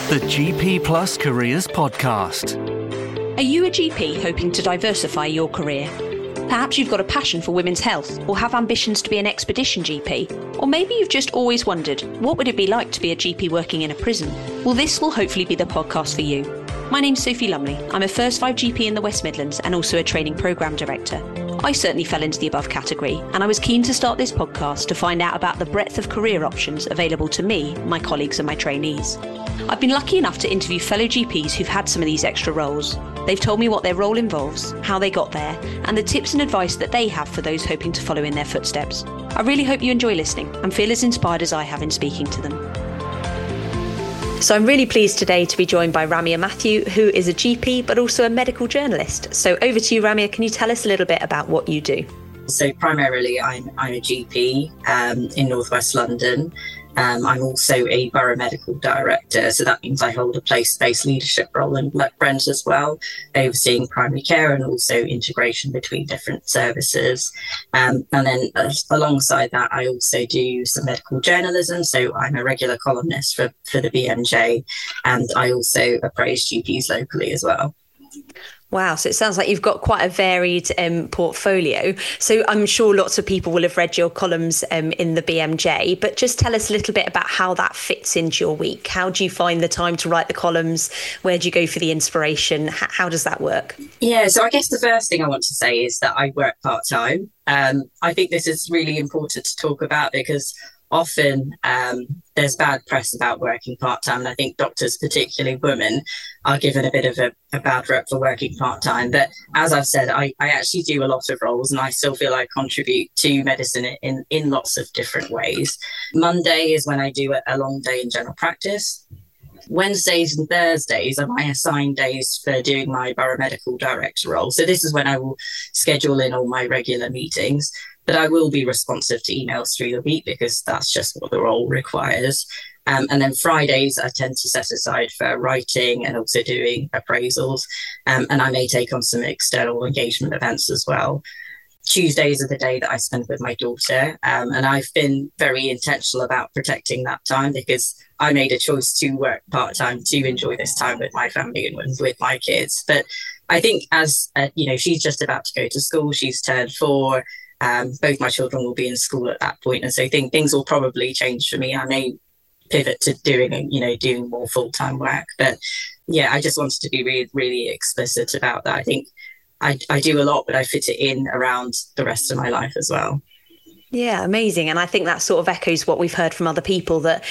The GP Plus Careers Podcast. Are you a GP hoping to diversify your career? Perhaps you've got a passion for women's health or have ambitions to be an expedition GP. Or maybe you've just always wondered, what would it be like to be a GP working in a prison? Well, this will hopefully be the podcast for you. My name's Sophie Lumley. I'm a First 5 GP in the West Midlands and also a training programme director. I certainly fell into the above category, and I was keen to start this podcast to find out about the breadth of career options available to me, my colleagues and my trainees. I've been lucky enough to interview fellow GPs who've had some of these extra roles. They've told me what their role involves, how they got there, and the tips and advice that they have for those hoping to follow in their footsteps. I really hope you enjoy listening and feel as inspired as I have in speaking to them. So I'm really pleased today to be joined by Ramia Matthew, who is a GP but also a medical journalist. So over to you, Ramia. Can you tell us a little bit about what you do? So primarily I'm a GP in Northwest London. I'm also a borough medical director, so that means I hold a place-based leadership role in Brent as well, overseeing primary care and also integration between different services. And then alongside that, I also do some medical journalism. So I'm a regular columnist for the BMJ, and I also appraise GPs locally as well. Wow, so it sounds like you've got quite a varied portfolio. So I'm sure lots of people will have read your columns in the BMJ, but just tell us a little bit about how that fits into your week. How do you find the time to write the columns? Where do you go for the inspiration? How does that work? Yeah, so I guess the first thing I want to say is that I work part-time. I think this is really important to talk about because often there's bad press about working part-time, and I think doctors, particularly women, are given a bit of a bad rep for working part-time. But as I've said, I actually do a lot of roles, and I still feel I contribute to medicine in lots of different ways. Monday is when I do a long day in general practice. Wednesdays and Thursdays are my assigned days for doing my borough medical director role. So this is when I will schedule in all my regular meetings, but I will be responsive to emails through the week because that's just what the role requires. And then Fridays, I tend to set aside for writing and also doing appraisals. And I may take on some external engagement events as well. Tuesdays are the day that I spend with my daughter. And I've been very intentional about protecting that time because I made a choice to work part-time to enjoy this time with my family and with my kids. But I think as, she's just about to go to school, she's turned 4. Both my children will be in school at that point. And so things will probably change for me. I may pivot to doing more full-time work. But yeah, I just wanted to be really, really explicit about that. I think I do a lot, but I fit it in around the rest of my life as well. Yeah, amazing. And I think that sort of echoes what we've heard from other people, that,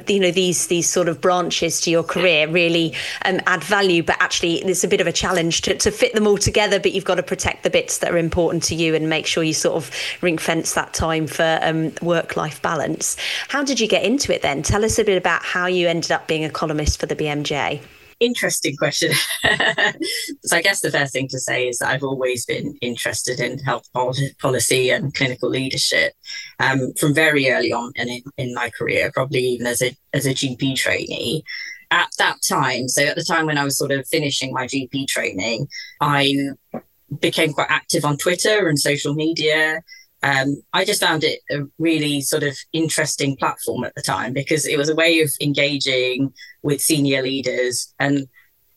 these sort of branches to your career really add value, but actually it's a bit of a challenge to fit them all together, but you've got to protect the bits that are important to you and make sure you sort of ring fence that time for work-life balance. How did you get into it then? Tell us a bit about how you ended up being a columnist for the BMJ. Interesting question. So I guess the first thing to say is that I've always been interested in health policy and clinical leadership from very early on in my career, probably even as a GP trainee. At that time, so at the time when I was sort of finishing my GP training, I became quite active on Twitter and social media. I just found it a really sort of interesting platform at the time because it was a way of engaging with senior leaders, and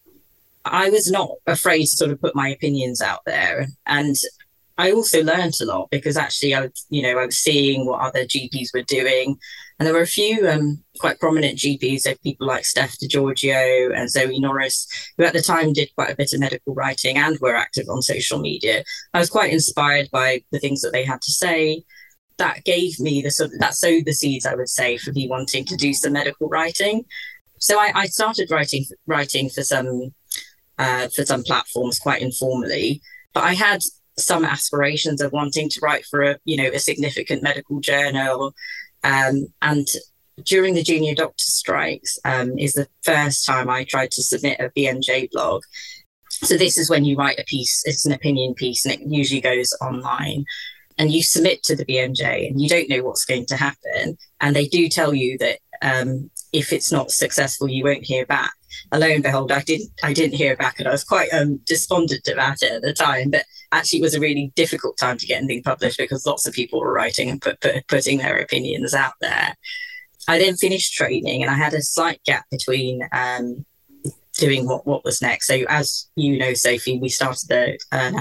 I was not afraid to sort of put my opinions out there. And I also learned a lot because actually I was seeing what other GPs were doing, and there were a few quite prominent GPs, so people like Steph DiGiorgio and Zoe Norris, who at the time did quite a bit of medical writing and were active on social media. I was quite inspired by the things that they had to say. That gave me that sowed the seeds, I would say, for me wanting to do some medical writing. So I started writing for some platforms quite informally, but I had some aspirations of wanting to write for a significant medical journal. And during the junior doctor strikes is the first time I tried to submit a BMJ blog. So this is when you write a piece, it's an opinion piece, and it usually goes online. And you submit to the BMJ and you don't know what's going to happen. And they do tell you that if it's not successful, you won't hear back. And lo and behold, I didn't hear back, and I was quite despondent about it at the time. But actually, it was a really difficult time to get anything published because lots of people were writing and putting their opinions out there. I then finished training, and I had a slight gap between doing what was next. So as you know, Sophie, we started the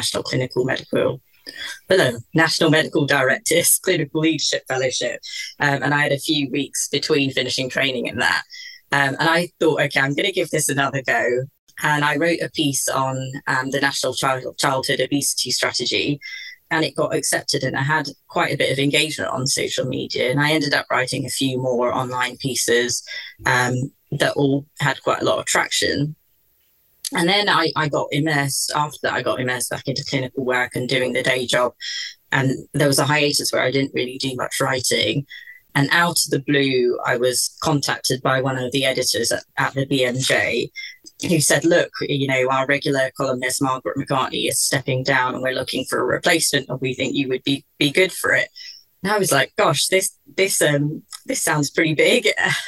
National Medical Directors Clinical Leadership Fellowship. And I had a few weeks between finishing training in that. And I thought, okay, I'm going to give this another go. And I wrote a piece on the National Childhood Obesity Strategy, and it got accepted, and I had quite a bit of engagement on social media. And I ended up writing a few more online pieces that all had quite a lot of traction. And then I got immersed. After that, I got immersed back into clinical work and doing the day job. And there was a hiatus where I didn't really do much writing. And out of the blue, I was contacted by one of the editors at the BMJ, who said, look, our regular columnist, Margaret McCartney, is stepping down, and we're looking for a replacement, and we think you would be good for it. And I was like, gosh, this sounds pretty big.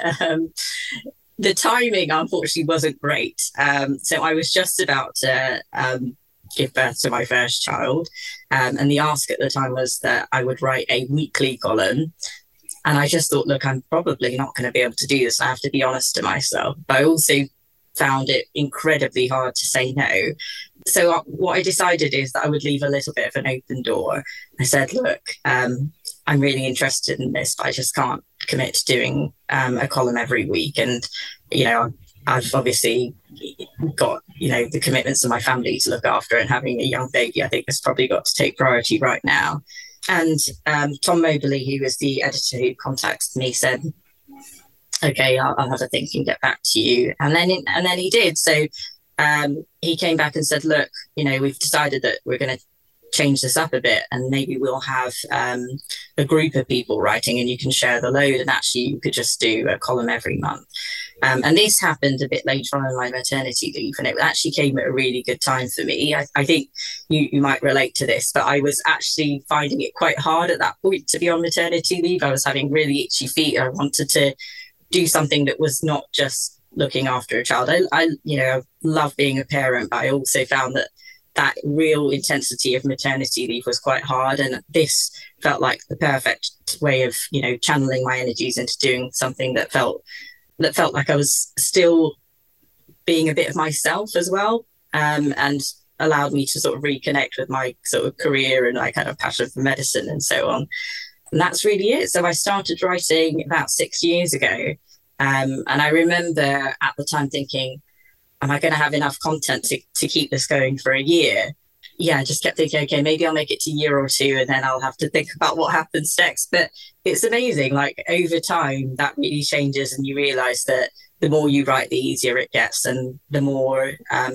The timing, unfortunately, wasn't great. So I was just about to give birth to my first child. And the ask at the time was that I would write a weekly column. And I just thought, look, I'm probably not going to be able to do this. I have to be honest to myself. But I also found it incredibly hard to say no. So what I decided is that I would leave a little bit of an open door. I said, look, I'm really interested in this, but I just can't commit to doing a column every week. And, I've obviously got, the commitments of my family to look after, and having a young baby, I think has probably got to take priority right now. And Tom Moberly, who was the editor who contacted me, said, okay, I'll have a think and get back to you. And then he did. So he came back and said, look, we've decided that we're going to change this up a bit, and maybe we'll have a group of people writing, and you can share the load, and actually you could just do a column every month. And this happened a bit later on in my maternity leave, and it actually came at a really good time for me. I think you might relate to this, but I was actually finding it quite hard at that point to be on maternity leave. I was having really itchy feet. I wanted to do something that was not just looking after a child. I love being a parent, but I also found that real intensity of maternity leave was quite hard. And this felt like the perfect way of, channeling my energies into doing something that felt like I was still being a bit of myself as well. And allowed me to sort of reconnect with my sort of career and my kind of passion for medicine and so on. And that's really it. So I started writing about 6 years ago. And I remember at the time thinking, am I going to have enough content to keep this going for a year? Yeah, I just kept thinking, okay, maybe I'll make it to a year or two, and then I'll have to think about what happens next. But it's amazing. Like, over time, that really changes, and you realize that the more you write, the easier it gets, and the more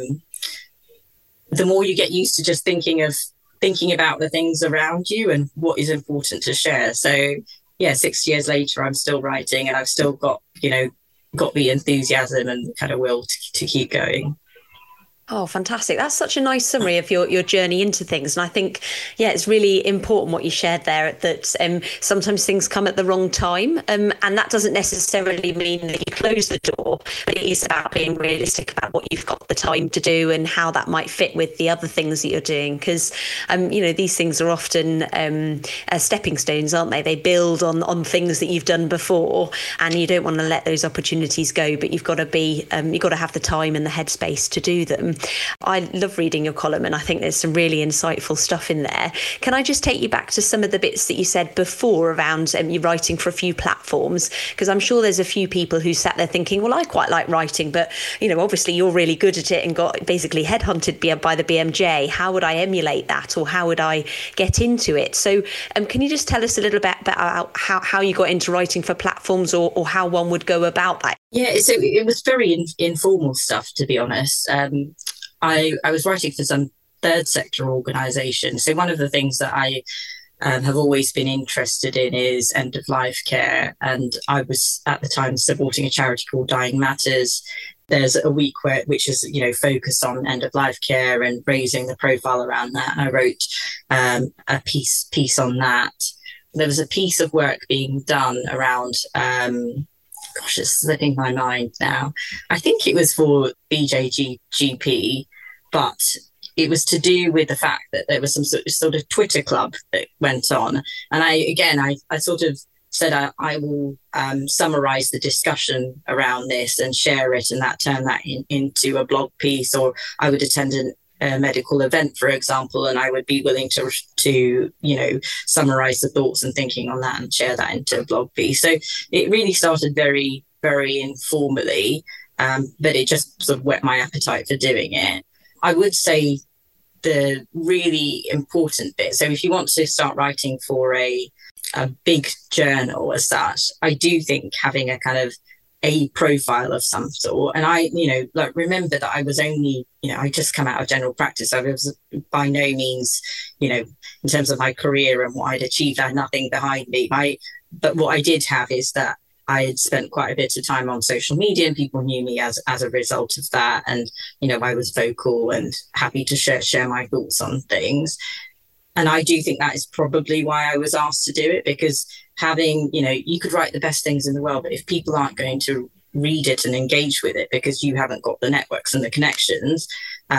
you get used to just thinking about the things around you and what is important to share. So yeah, 6 years later, I'm still writing, and I've still got the enthusiasm and kind of will to keep going. Oh, fantastic. That's such a nice summary of your journey into things. And I think, it's really important what you shared there, that sometimes things come at the wrong time. And that doesn't necessarily mean that you close the door, but it is about being realistic about what you've got the time to do and how that might fit with the other things that you're doing. Because, these things are often stepping stones, aren't they? They build on things that you've done before, and you don't want to let those opportunities go, but you've got to have the time and the headspace to do them. I love reading your column, and I think there's some really insightful stuff in there. Can I just take you back to some of the bits that you said before around you writing for a few platforms? Because I'm sure there's a few people who sat there thinking, well, I quite like writing, but obviously you're really good at it and got basically headhunted by the BMJ. How would I emulate that, or how would I get into it? So can you just tell us a little bit about how you got into writing for platforms, or how one would go about that? Yeah, so it was very informal stuff, to be honest. I was writing for some third sector organisation. So one of the things that I have always been interested in is end of life care. And I was at the time supporting a charity called Dying Matters. There's a week which is, focused on end of life care and raising the profile around that. And I wrote a piece on that. There was a piece of work being done around it's slipping my mind now. I think it was for BJGP, but it was to do with the fact that there was some sort of Twitter club that went on. And I sort of said I will summarize the discussion around this and share it, and turn that into a blog piece. Or I would attend a medical event, for example, and I would be willing to summarize the thoughts and thinking on that and share that into a blog piece. So it really started very, very informally, but it just sort of whet my appetite for doing it. I would say the really important bit, so if you want to start writing for a big journal as such, I do think having a kind of a profile of some sort. And I, remember that I was only, I just come out of general practice. I was by no means, in terms of my career and what I'd achieved, I had nothing behind me. But what I did have is that I had spent quite a bit of time on social media, and people knew me as a result of that. And, I was vocal and happy to share my thoughts on things. And I do think that is probably why I was asked to do it, because having, you could write the best things in the world, but if people aren't going to read it and engage with it because you haven't got the networks and the connections,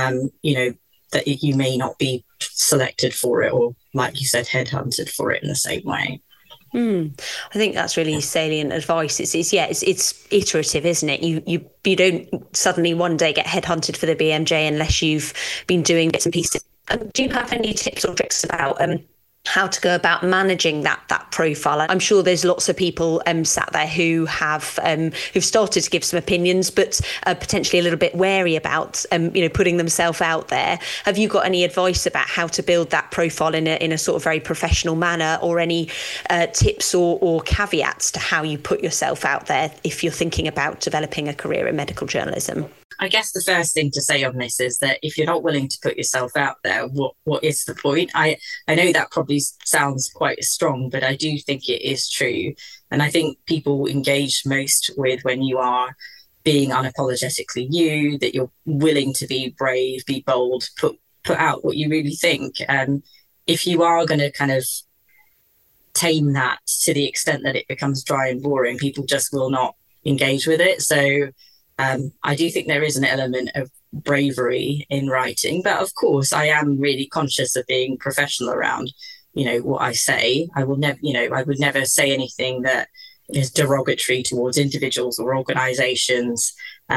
that you may not be selected for it, or, like you said, headhunted for it in the same way. I think that's really salient advice. It's iterative, isn't it? You don't suddenly one day get headhunted for the BMJ unless you've been doing bits and pieces. Do you have any tips or tricks about how to go about managing that profile? I'm sure there's lots of people sat there who have who've started to give some opinions, but potentially a little bit wary about putting themselves out there. Have you got any advice about how to build that profile in a sort of very professional manner, or any tips or caveats to how you put yourself out there if you're thinking about developing a career in medical journalism? I guess the first thing to say on this is that if you're not willing to put yourself out there, what is the point? I know that probably sounds quite strong, but I do think it is true. And I think people engage most with when you are being unapologetically you, that you're willing to be brave, be bold, put out what you really think. And if you are going to kind of tame that to the extent that it becomes dry and boring, people just will not engage with it. So I do think there is an element of bravery in writing, but of course I am really conscious of being professional around, what I say. I will never, I would never say anything that is derogatory towards individuals or organizations.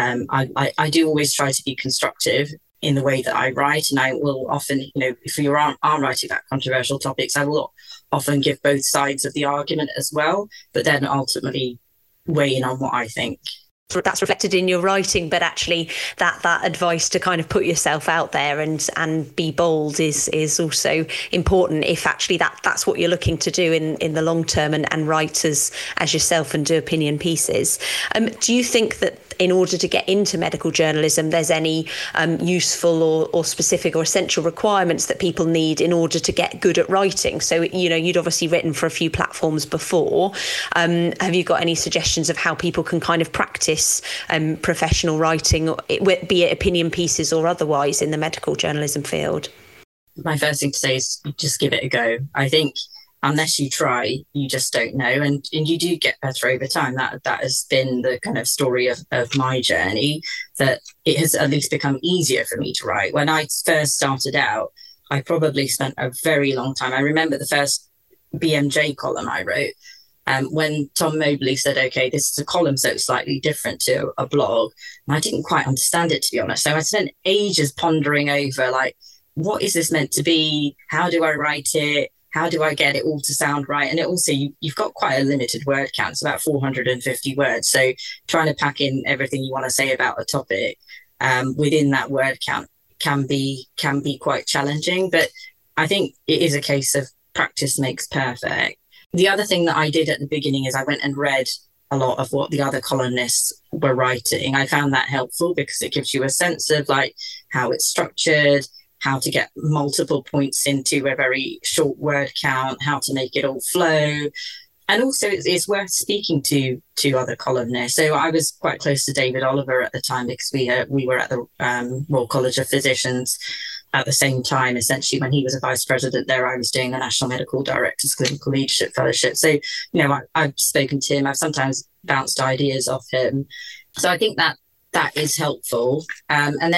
I do always try to be constructive in the way that I write, and I will often, if you are writing about controversial topics, I will often give both sides of the argument as well, but then ultimately weigh in on what I think. That's reflected in your writing, but actually that advice to kind of put yourself out there and be bold is also important if actually that's what you're looking to do in the long term, and write as yourself and do opinion pieces. Do you think that in order to get into medical journalism, there's any useful or specific or essential requirements that people need in order to get good at writing? So, you'd obviously written for a few platforms before. Have you got any suggestions of how people can kind of practice professional writing, be it opinion pieces or otherwise, in the medical journalism field? My first thing to say is just give it a go. I think unless you try, you just don't know. And you do get better over time. That has been the kind of story of my journey, that it has at least become easier for me to write. When I first started out, I probably spent a very long time. I remember the first BMJ column I wrote, when Tom Mobley said, okay, this is a column, so it's slightly different to a blog. And I didn't quite understand it, to be honest. So I spent ages pondering over, like, what is this meant to be? How do I write it? How do I get it all to sound right? And it also, you've got quite a limited word count. It's about 450 words. So trying to pack in everything you want to say about a topic within that word count can be quite challenging. But I think it is a case of practice makes perfect. The other thing that I did at the beginning is I went and read a lot of what the other columnists were writing. I found that helpful because it gives you a sense of like how it's structured, how to get multiple points into a very short word count, how to make it all flow. And also it's worth speaking to other columnists. So I was quite close to David Oliver at the time because we were at the Royal College of Physicians at the same time. Essentially, when he was a vice president there, I was doing the National Medical Directors Clinical Leadership Fellowship. So, I've spoken to him. I've sometimes bounced ideas off him. So I think that is helpful. And then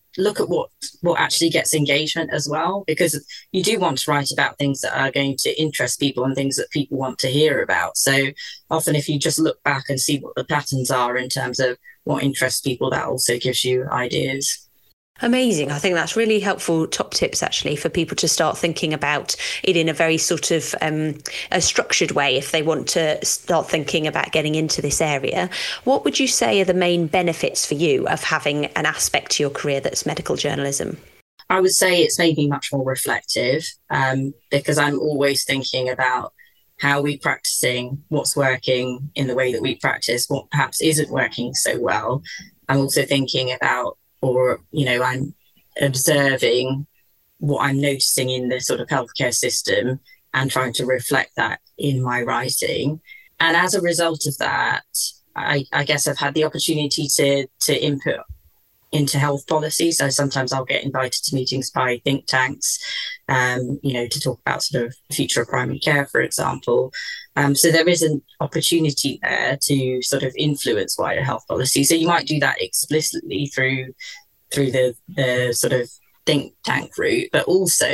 look at what actually gets engagement as well, because you do want to write about things that are going to interest people and things that people want to hear about. So often if you just look back and see what the patterns are in terms of what interests people, that also gives you ideas. Amazing. I think that's really helpful top tips, actually, for people to start thinking about it in a very sort of a structured way if they want to start thinking about getting into this area. What would you say are the main benefits for you of having an aspect to your career that's medical journalism? I would say it's made me much more reflective, because I'm always thinking about how we're practicing, what's working in the way that we practice, what perhaps isn't working so well. I'm also thinking about, or, I'm observing what I'm noticing in the sort of healthcare system and trying to reflect that in my writing. And as a result of that, I guess I've had the opportunity to input into health policy. So sometimes I'll get invited to meetings by think tanks, to talk about sort of the future of primary care, for example. So there is an opportunity there to sort of influence wider health policy. So you might do that explicitly through the sort of think tank route, but also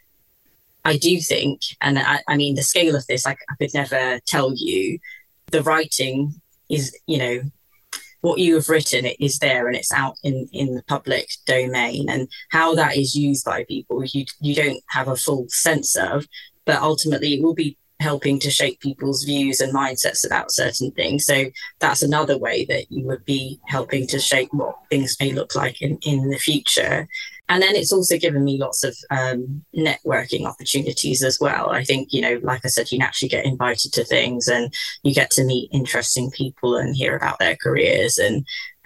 I do think, and I mean, the scale of this, I could never tell you. The writing is, what you have written, it is there and it's out in the public domain, and how that is used by people, you don't have a full sense of, but ultimately it will be helping to shape people's views and mindsets about certain things. So that's another way that you would be helping to shape what things may look like in the future. And then it's also given me lots of networking opportunities as well. I think, like I said, you naturally get invited to things and you get to meet interesting people and hear about their careers and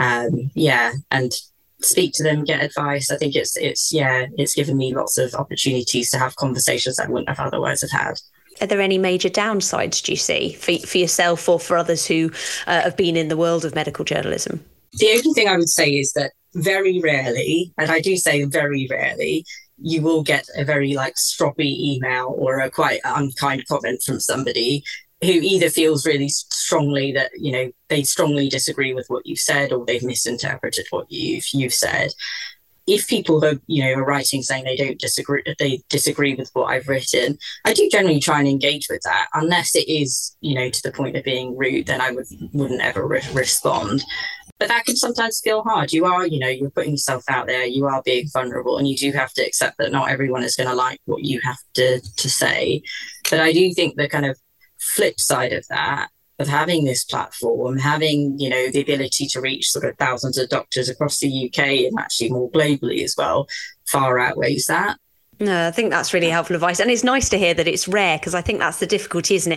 and speak to them, get advice. I think it's given me lots of opportunities to have conversations that I wouldn't have otherwise have had. Are there any major downsides, do you see, for yourself or for others who have been in the world of medical journalism? The only thing I would say is that very rarely, and I do say very rarely, you will get a very stroppy email or a quite unkind comment from somebody who either feels really strongly that, they strongly disagree with what you've said, or they've misinterpreted what you've said. If people are writing saying they disagree with what I've written, I do generally try and engage with that, unless it is, to the point of being rude, then I wouldn't ever respond. But that can sometimes feel hard. You are, you're putting yourself out there, you are being vulnerable, and you do have to accept that not everyone is going to like what you have to say. But I do think the kind of flip side of that, of having this platform, having, the ability to reach sort of thousands of doctors across the UK and actually more globally as well, far outweighs that. No, I think that's really helpful advice. And it's nice to hear that it's rare, because I think that's the difficulty, isn't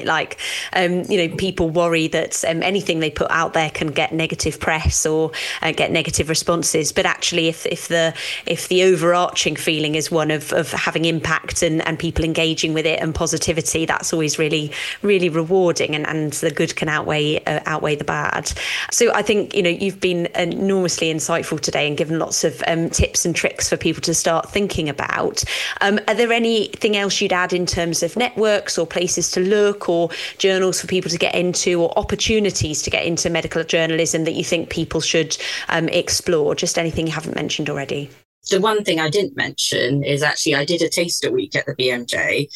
it? People worry that anything they put out there can get negative press or get negative responses. But actually, if the overarching feeling is one of having impact and people engaging with it and positivity, that's always really, really rewarding, and the good can outweigh the bad. So I think, you've been enormously insightful today and given lots of tips and tricks for people to start thinking about. Are there anything else you'd add in terms of networks or places to look, or journals for people to get into, or opportunities to get into medical journalism that you think people should explore? Just anything you haven't mentioned already? The one thing I didn't mention is actually I did a taster week at the BMJ.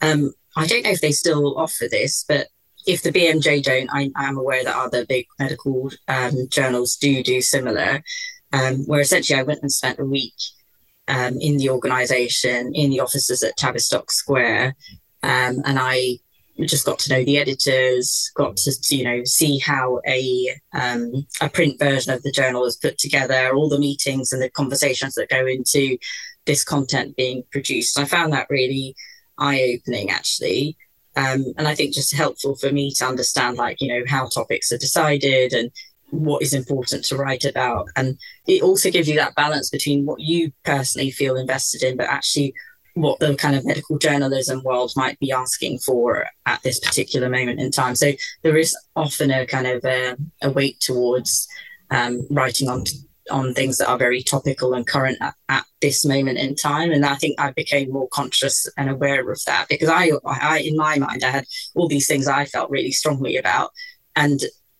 I don't know if they still offer this, but if the BMJ don't, I am aware that other big medical journals do similar, where essentially I went and spent a week in the organisation, in the offices at Tavistock Square, and I just got to know the editors, got to see how a print version of the journal is put together, all the meetings and the conversations that go into this content being produced. I found that really eye-opening, actually, and I think just helpful for me to understand, how topics are decided and what is important to write about. And it also gives you that balance between what you personally feel invested in, but actually what the kind of medical journalism world might be asking for at this particular moment in time. So there is often a kind of a weight towards writing on things that are very topical and current at this moment in time. And I think I became more conscious and aware of that, because I in my mind, I had all these things I felt really strongly about. And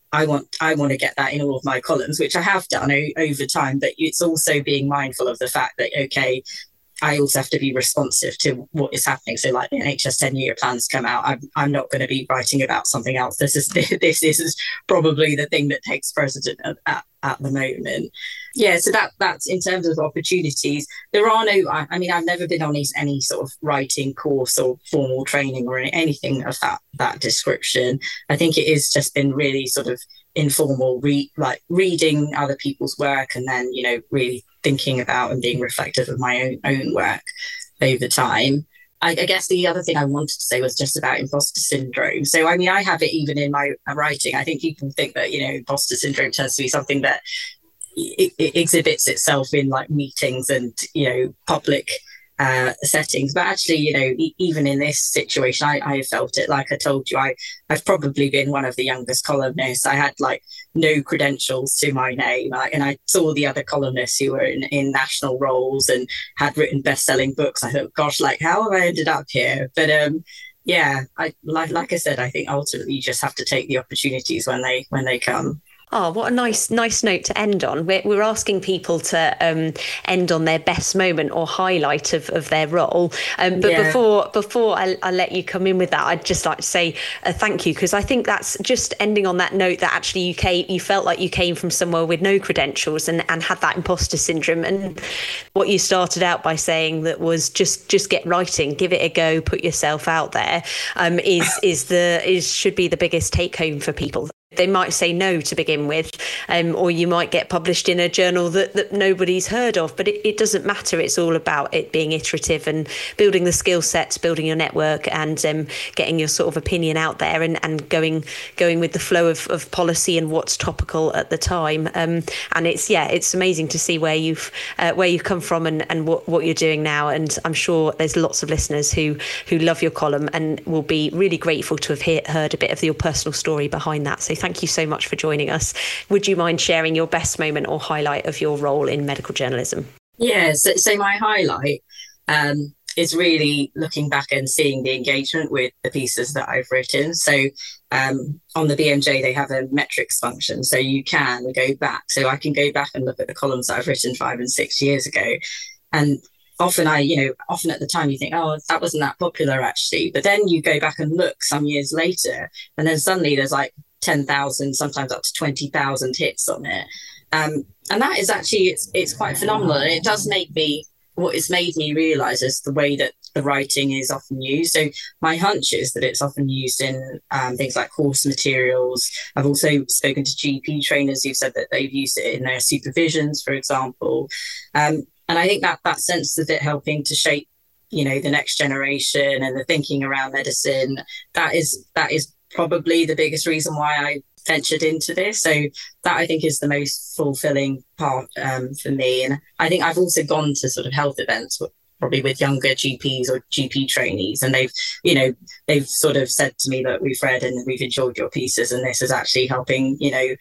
I want to get that in all of my columns, which I have done over time. But it's also being mindful of the fact that, okay, I also have to be responsive to what is happening. So like the NHS 10-year plans come out, I'm not going to be writing about something else. This is probably the thing that takes precedent at the moment. Yeah, so that's in terms of opportunities. There are no, I mean, I've never been on any sort of writing course or formal training or anything of that description. I think it has just been really sort of informal, reading other people's work, and then, you know, really thinking about and being reflective of my own work over time. I guess the other thing I wanted to say was just about imposter syndrome. So, I mean, I have it even in my writing. I think people think that, you know, imposter syndrome tends to be something that it exhibits itself in like meetings and, you know, public settings. But actually, you know, even in this situation, I have felt it. Like I told you, I've probably been one of the youngest columnists. I had like no credentials to my name, and I saw the other columnists who were in national roles and had written best-selling books. I thought, gosh, like, how have I ended up here? But yeah, like I said, I think ultimately you just have to take the opportunities when they come. Oh, what a nice note to end on. We're asking people to end on their best moment or highlight of their role. But yeah, before I let you come in with that, I'd just like to say thank you, because I think that's just ending on that note that actually you felt like you came from somewhere with no credentials and had that imposter syndrome. And what you started out by saying that was just get writing, give it a go, put yourself out there, should be the biggest take home for people. They might say no to begin with, or you might get published in a journal that nobody's heard of, but it doesn't matter. It's all about it being iterative and building the skill sets, building your network, and getting your sort of opinion out there and going with the flow of policy and what's topical at the time. And it's amazing to see where you've come from and what you're doing now. And I'm sure there's lots of listeners who love your column and will be really grateful to have heard a bit of your personal story behind that. So thank you so much for joining us. Would you mind sharing your best moment or highlight of your role in medical journalism? Yeah, so my highlight is really looking back and seeing the engagement with the pieces that I've written. So on the BMJ, they have a metrics function, so you can go back. So I can go back and look at the columns that I've written 5 and 6 years ago. And often at the time you think, oh, that wasn't that popular actually. But then you go back and look some years later, and then suddenly there's like 10,000, sometimes up to 20,000 hits on it. And that is actually, it's quite phenomenal. And it does what it's made me realise is the way that the writing is often used. So my hunch is that it's often used in things like course materials. I've also spoken to GP trainers who've said that they've used it in their supervisions, for example. And I think that sense of it helping to shape, you know, the next generation and the thinking around medicine, that is probably the biggest reason why I ventured into this. So that I think is the most fulfilling part for me. And I think I've also gone to sort of health events probably with younger GPs or GP trainees, and they've sort of said to me that we've read and we've enjoyed your pieces, and this is actually helping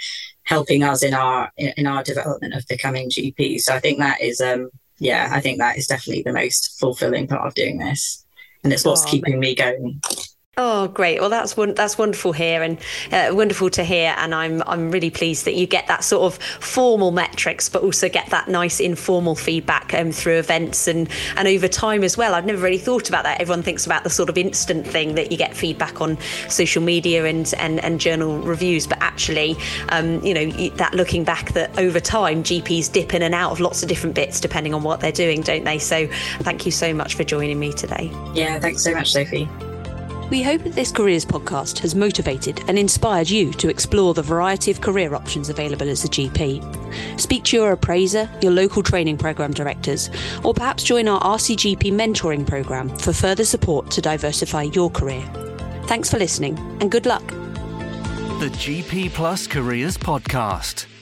us in our development of becoming GPs. So I think that is I think that is definitely the most fulfilling part of doing this, and it's what's keeping me going. Oh, great. Well, that's wonderful here, and wonderful to hear. And I'm really pleased that you get that sort of formal metrics, but also get that nice informal feedback through events and over time as well. I've never really thought about that. Everyone thinks about the sort of instant thing that you get feedback on social media and journal reviews, but actually, that looking back that over time, GPs dip in and out of lots of different bits depending on what they're doing, don't they? So thank you so much for joining me today. Yeah, thanks so much, Sophie. We hope that this Careers podcast has motivated and inspired you to explore the variety of career options available as a GP. Speak to your appraiser, your local training programme directors, or perhaps join our RCGP mentoring programme for further support to diversify your career. Thanks for listening and good luck. The GP Plus Careers Podcast.